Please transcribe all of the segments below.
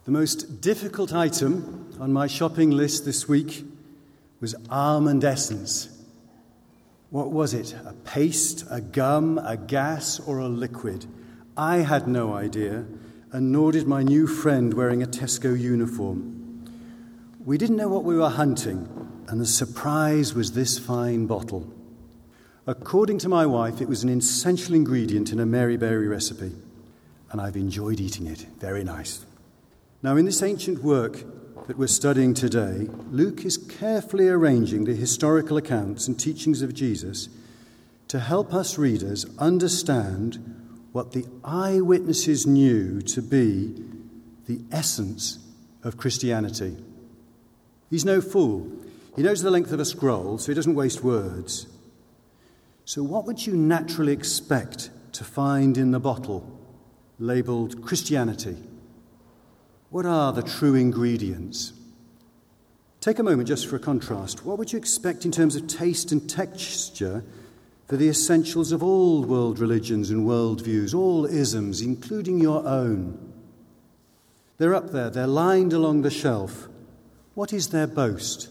The most difficult item on my shopping list this week was almond essence. What was it? A paste, a gum, a gas, or a liquid? I had no idea, and nor did my new friend wearing a Tesco uniform. We didn't know what we were hunting, and the surprise was this fine bottle. According to my wife, it was an essential ingredient in a Mary Berry recipe, and I've enjoyed eating it. Very nice. Now, in this ancient work that we're studying today, Luke is carefully arranging the historical accounts and teachings of Jesus to help us readers understand what the eyewitnesses knew to be the essence of Christianity. He's no fool. He knows the length of a scroll, so he doesn't waste words. So what would you naturally expect to find in the bottle labelled Christianity? What are the true ingredients? Take a moment just for a contrast. What would you expect in terms of taste and texture for the essentials of all world religions and worldviews, all isms, including your own? They're up there. They're lined along the shelf. What is their boast?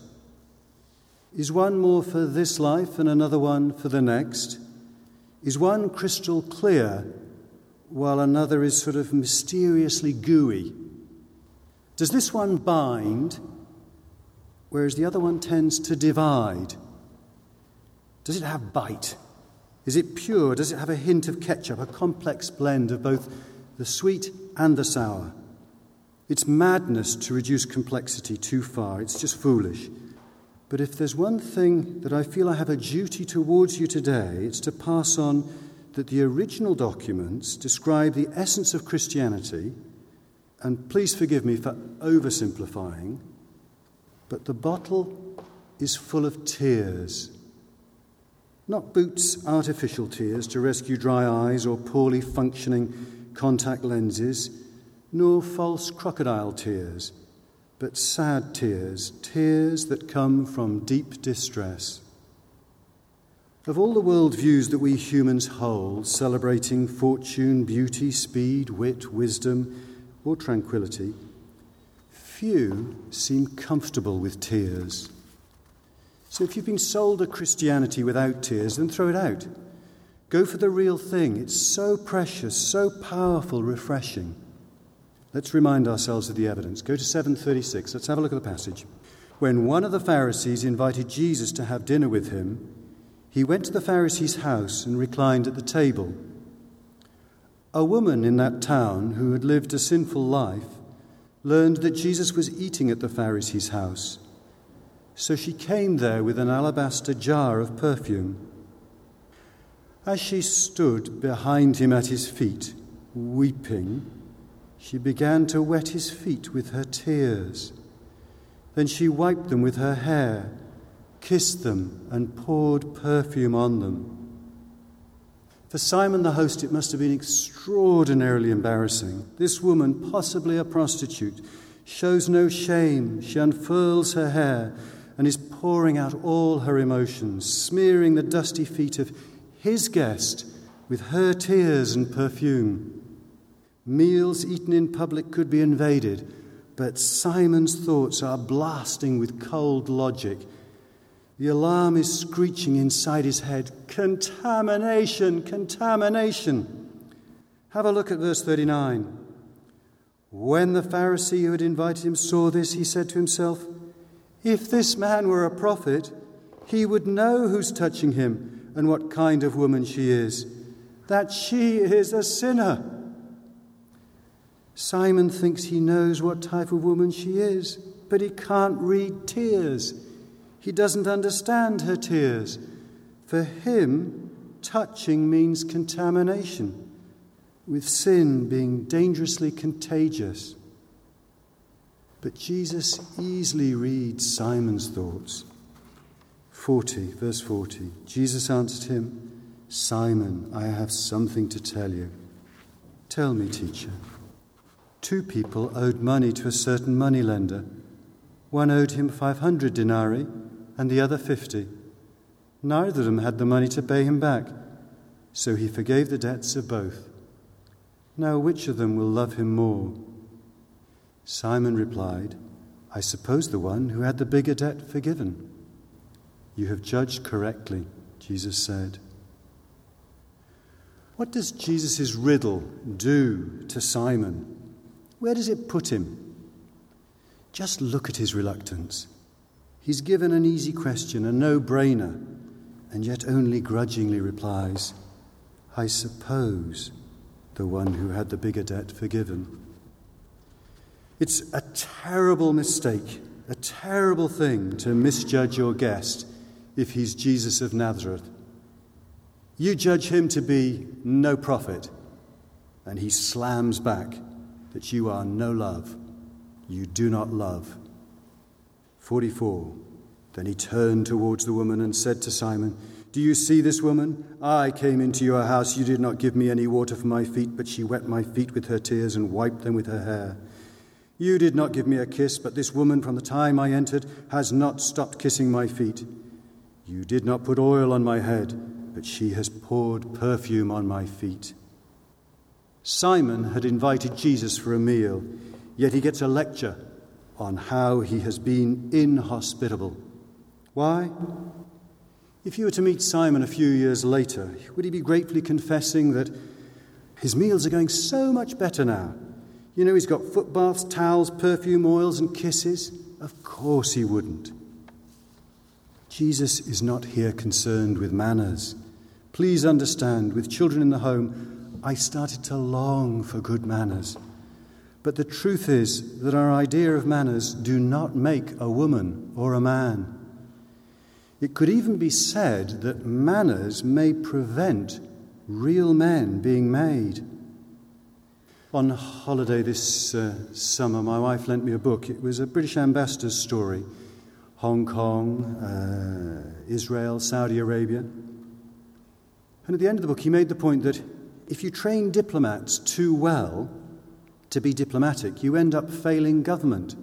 Is one more for this life and another one for the next? Is one crystal clear while another is sort of mysteriously gooey? Does this one bind, whereas the other one tends to divide? Does it have bite? Is it pure? Does it have a hint of ketchup, a complex blend of both the sweet and the sour? It's madness to reduce complexity too far. It's just foolish. But if there's one thing that I feel I have a duty towards you today, it's to pass on that the original documents describe the essence of Christianity. And please forgive me for oversimplifying, but the bottle is full of tears. Not Boots' artificial tears to rescue dry eyes or poorly functioning contact lenses, nor false crocodile tears, but sad tears, tears that come from deep distress. Of all the worldviews that we humans hold, celebrating fortune, beauty, speed, wit, wisdom, or tranquility, few seem comfortable with tears. So if you've been sold a Christianity without tears, then throw it out. Go for the real thing. It's so precious, so powerful, refreshing. Let's remind ourselves of the evidence. Go to 7:36. Let's have a look at the passage. When one of the Pharisees invited Jesus to have dinner with him, he went to the Pharisee's house and reclined at the table. A woman in that town who had lived a sinful life learned that Jesus was eating at the Pharisee's house. So she came there with an alabaster jar of perfume. As she stood behind him at his feet, weeping, she began to wet his feet with her tears. Then she wiped them with her hair, kissed them, and poured perfume on them. For Simon the host, it must have been extraordinarily embarrassing. This woman, possibly a prostitute, shows no shame. She unfurls her hair and is pouring out all her emotions, smearing the dusty feet of his guest with her tears and perfume. Meals eaten in public could be invaded, but Simon's thoughts are blasting with cold logic. The alarm is screeching inside his head. Contamination, contamination. Have a look at verse 39. When the Pharisee who had invited him saw this, he said to himself, if this man were a prophet, he would know who's touching him and what kind of woman she is, that she is a sinner. Simon thinks he knows what type of woman she is, but he can't read tears. He doesn't understand her tears. For him, touching means contamination, with sin being dangerously contagious. But Jesus easily reads Simon's thoughts. Verse 40, Jesus answered him, Simon, I have something to tell you. Tell me, teacher. 2 people owed money to a certain moneylender. One owed him 500 denarii, and the other 50. Neither of them had the money to pay him back, so he forgave the debts of both. Now which of them will love him more? Simon replied, "I suppose the one who had the bigger debt forgiven." "You have judged correctly," Jesus said. What does Jesus' riddle do to Simon? Where does it put him? Just look at his reluctance. He's given an easy question, a no-brainer, and yet only grudgingly replies, "I suppose the one who had the bigger debt forgiven." It's a terrible mistake, a terrible thing to misjudge your guest if he's Jesus of Nazareth. You judge him to be no prophet, and he slams back that you are no love. You do not love. 44. Then he turned towards the woman and said to Simon, "Do you see this woman? I came into your house. You did not give me any water for my feet, but she wet my feet with her tears and wiped them with her hair. You did not give me a kiss, but this woman from the time I entered has not stopped kissing my feet. You did not put oil on my head, but she has poured perfume on my feet." Simon had invited Jesus for a meal, yet he gets a lecture on how he has been inhospitable. Why? If you were to meet Simon a few years later, would he be gratefully confessing that his meals are going so much better now? You know, he's got foot baths, towels, perfume, oils, and kisses. Of course he wouldn't. Jesus is not here concerned with manners. Please understand, with children in the home, I started to long for good manners. But the truth is that our idea of manners do not make a woman or a man. It could even be said that manners may prevent real men being made. On holiday this summer, my wife lent me a book. It was a British ambassador's story. Hong Kong, Israel, Saudi Arabia. And at the end of the book, he made the point that if you train diplomats too well to be diplomatic, you end up failing government.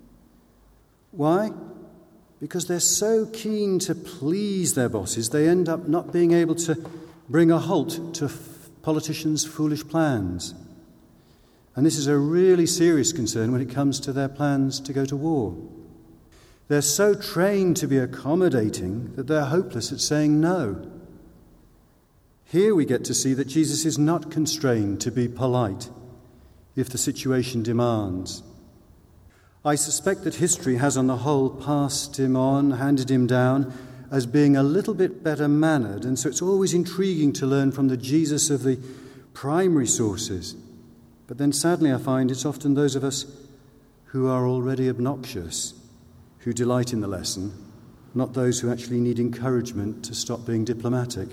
Why? Because they're so keen to please their bosses, they end up not being able to bring a halt to politicians' foolish plans. And this is a really serious concern when it comes to their plans to go to war. They're so trained to be accommodating that they're hopeless at saying no. Here we get to see that Jesus is not constrained to be polite if the situation demands. I suspect that history has on the whole passed him on, handed him down, as being a little bit better mannered, and so it's always intriguing to learn from the Jesus of the primary sources. But then sadly I find it's often those of us who are already obnoxious who delight in the lesson, not those who actually need encouragement to stop being diplomatic.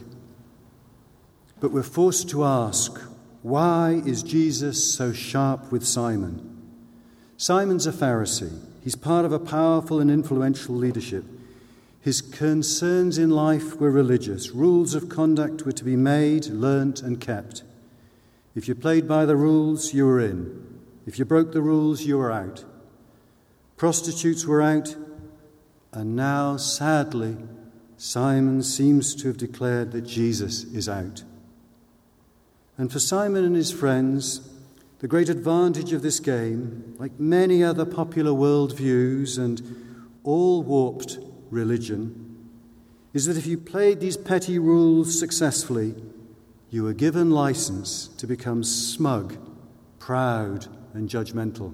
But we're forced to ask, why is Jesus so sharp with Simon? Simon's a Pharisee. He's part of a powerful and influential leadership. His concerns in life were religious. Rules of conduct were to be made, learnt, and kept. If you played by the rules, you were in. If you broke the rules, you were out. Prostitutes were out, and now, sadly, Simon seems to have declared that Jesus is out. And for Simon and his friends, the great advantage of this game, like many other popular worldviews and all warped religion, is that if you played these petty rules successfully, you were given license to become smug, proud, and judgmental.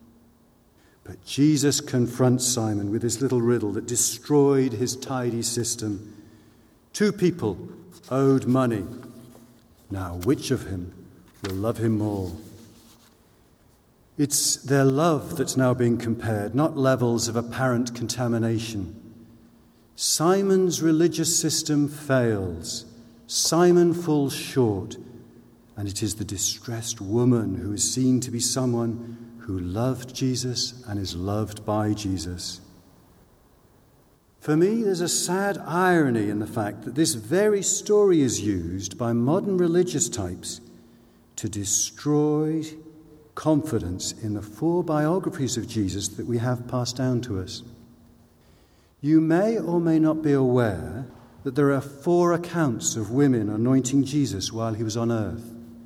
But Jesus confronts Simon with this little riddle that destroyed his tidy system. Two people owed money. Now, which of him will love him more? It's their love that's now being compared, not levels of apparent contamination. Simon's religious system fails. Simon falls short, and it is the distressed woman who is seen to be someone who loved Jesus and is loved by Jesus. For me, there's a sad irony in the fact that this very story is used by modern religious types to destroy confidence in the 4 biographies of Jesus that we have passed down to us. You may or may not be aware that there are 4 accounts of women anointing Jesus while he was on earth.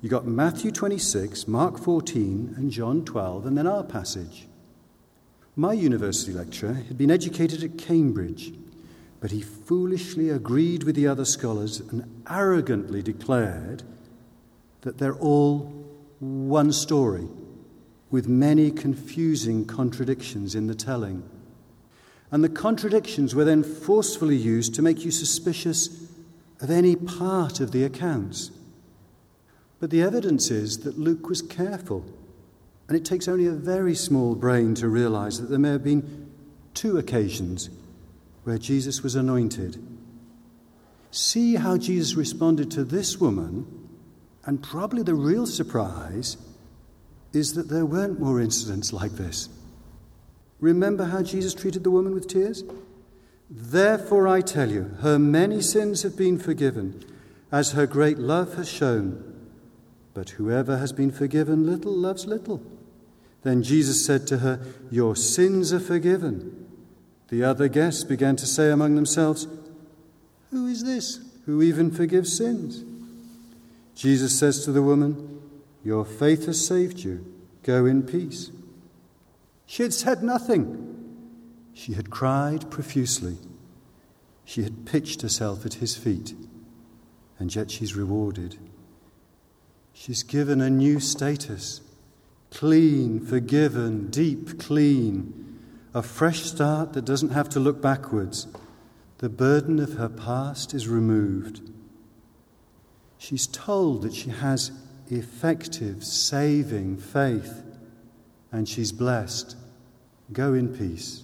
You got Matthew 26, Mark 14, and John 12, and then our passage. My university lecturer had been educated at Cambridge, but he foolishly agreed with the other scholars and arrogantly declared that they're all one story, with many confusing contradictions in the telling. And the contradictions were then forcefully used to make you suspicious of any part of the accounts. But the evidence is that Luke was careful, and it takes only a very small brain to realize that there may have been 2 occasions where Jesus was anointed. See how Jesus responded to this woman, and probably the real surprise is that there weren't more incidents like this. Remember how Jesus treated the woman with tears? Therefore I tell you, her many sins have been forgiven, as her great love has shown. But whoever has been forgiven little loves little. Then Jesus said to her, your sins are forgiven. The other guests began to say among themselves, who is this who even forgives sins? Jesus says to the woman, your faith has saved you. Go in peace. She had said nothing. She had cried profusely. She had pitched herself at his feet, and yet she's rewarded. She's given a new status, clean, forgiven, deep, clean, a fresh start that doesn't have to look backwards. The burden of her past is removed. She's told that she has effective, saving faith, and she's blessed. Go in peace.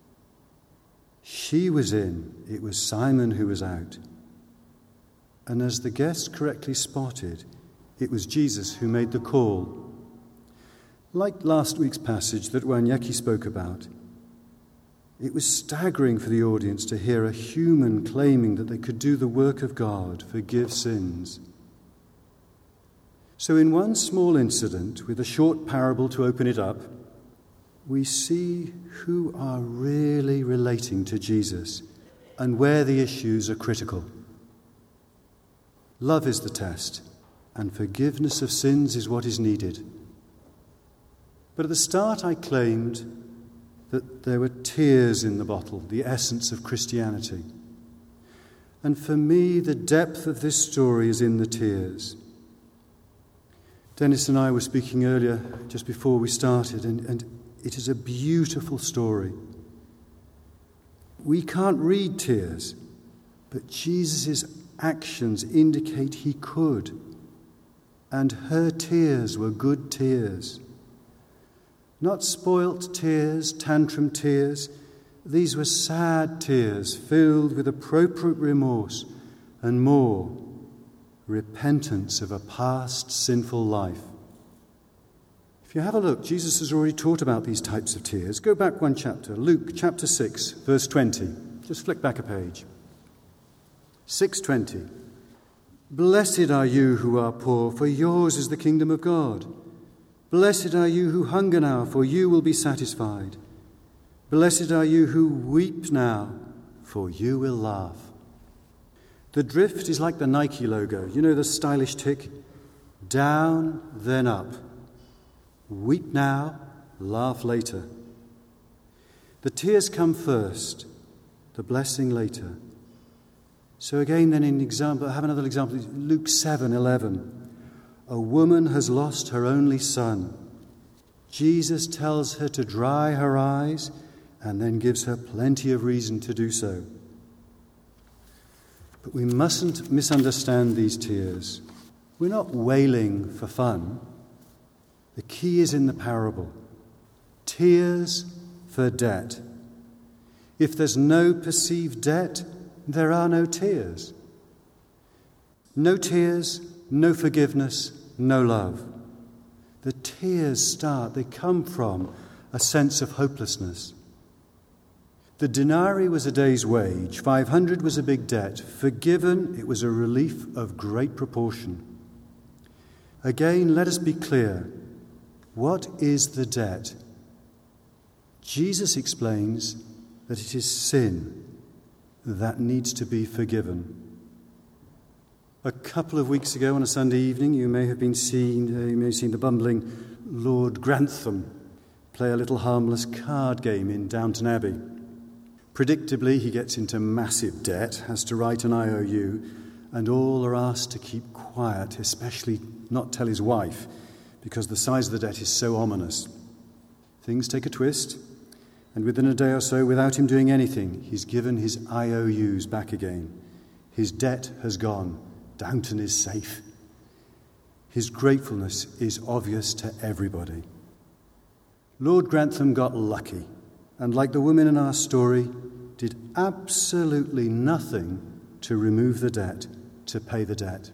She was in, it was Simon who was out. And as the guests correctly spotted, it was Jesus who made the call. Like last week's passage that Wanyeki spoke about, it was staggering for the audience to hear a human claiming that they could do the work of God, forgive sins. So in one small incident, with a short parable to open it up, we see who are really relating to Jesus and where the issues are critical. Love is the test, and forgiveness of sins is what is needed. But at the start I claimed that there were tears in the bottle, the essence of Christianity. And for me, the depth of this story is in the tears. Dennis and I were speaking earlier, just before we started, and it is a beautiful story. We can't read tears, but Jesus' actions indicate he could. And her tears were good tears. Not spoilt tears, tantrum tears. These were sad tears filled with appropriate remorse and more, repentance of a past sinful life. If you have a look, Jesus has already taught about these types of tears. Go back one chapter, Luke chapter 6, verse 20. Just flick back a page. 6:20. Blessed are you who are poor, for yours is the kingdom of God. Blessed are you who hunger now, for you will be satisfied. Blessed are you who weep now, for you will laugh. The drift is like the Nike logo. You know the stylish tick? Down, then up. Weep now, laugh later. The tears come first, the blessing later. So again, then I have another example. Luke 7:11. A woman has lost her only son. Jesus tells her to dry her eyes and then gives her plenty of reason to do so. But we mustn't misunderstand these tears. We're not wailing for fun. The key is in the parable. Tears for debt. If there's no perceived debt, there are no tears. No tears, no forgiveness, no love. The tears they come from a sense of hopelessness. The denarii was a day's wage. 500 was a big debt. Forgiven, it was a relief of great proportion. Again, let us be clear. What is the debt? Jesus explains that it is sin that needs to be forgiven. A couple of weeks ago on a Sunday evening, you may have seen the bumbling Lord Grantham play a little harmless card game in Downton Abbey. Predictably, he gets into massive debt, has to write an IOU, and all are asked to keep quiet, especially not tell his wife, because the size of the debt is so ominous. Things take a twist, and within a day or so, without him doing anything, he's given his IOUs back again. His debt has gone. Downton is safe. His gratefulness is obvious to everybody. Lord Grantham got lucky, and like the woman in our story, did absolutely nothing to remove the debt, to pay the debt.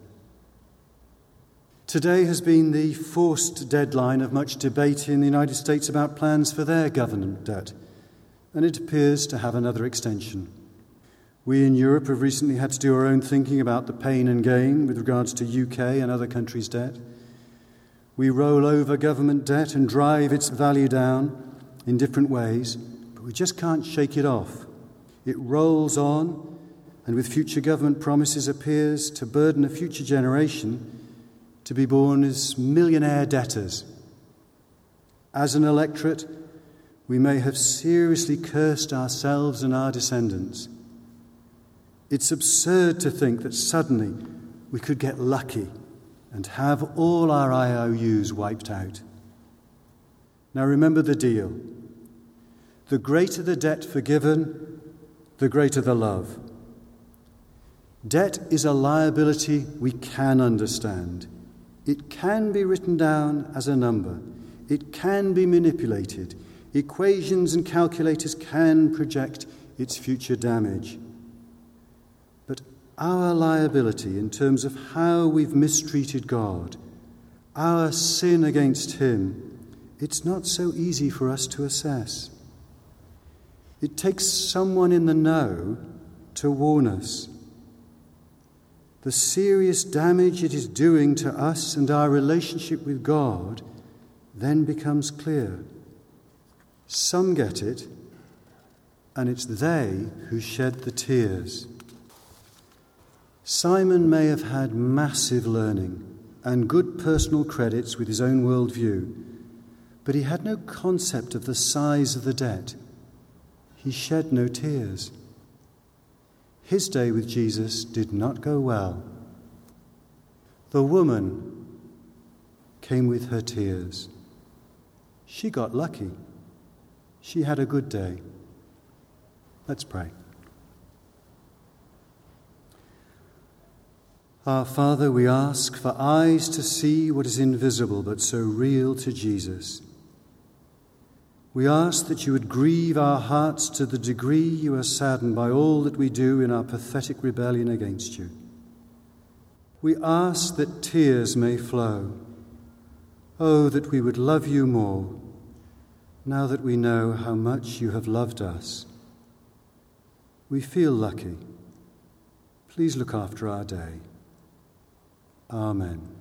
Today has been the forced deadline of much debate in the United States about plans for their government debt, and it appears to have another extension. We in Europe have recently had to do our own thinking about the pain and gain with regards to UK and other countries' debt. We roll over government debt and drive its value down in different ways, but we just can't shake it off. It rolls on, and with future government promises appears to burden a future generation to be born as millionaire debtors. As an electorate, we may have seriously cursed ourselves and our descendants. It's absurd to think that suddenly we could get lucky and have all our IOUs wiped out. Now remember the deal. The greater the debt forgiven, the greater the love. Debt is a liability we can understand. It can be written down as a number. It can be manipulated. Equations and calculators can project its future damage. But our liability in terms of how we've mistreated God, our sin against Him, it's not so easy for us to assess. It takes someone in the know to warn us. The serious damage it is doing to us and our relationship with God then becomes clear. Some get it, and it's they who shed the tears. Simon may have had massive learning and good personal credits with his own worldview, but he had no concept of the size of the debt. He shed no tears. His day with Jesus did not go well. The woman came with her tears. She got lucky. She had a good day. Let's pray. Our Father, we ask for eyes to see what is invisible but so real to Jesus. We ask that you would grieve our hearts to the degree you are saddened by all that we do in our pathetic rebellion against you. We ask that tears may flow. Oh, that we would love you more, now that we know how much you have loved us. We feel lucky. Please look after our day. Amen.